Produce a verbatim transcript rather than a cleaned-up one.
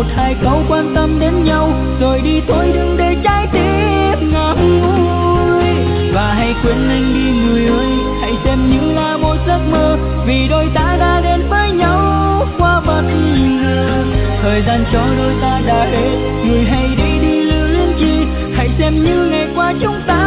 một hai câu quan tâm đến nhau rồi đi thôi, đừng để trái tim ngậm ngùi. Và hãy quên anh đi người ơi, hãy xem như là một giấc mơ, vì đôi ta đã đến với nhau qua bất ngờ. Thời gian cho đôi ta đã hết, người hãy đi đi lưu luyến chi, hãy xem như ngày qua chúng ta